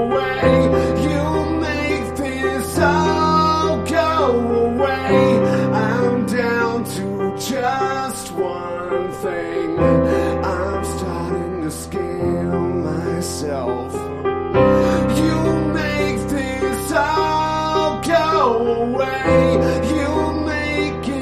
away. You make this all go away. I'm down to just one thing. I'm starting to scale myself.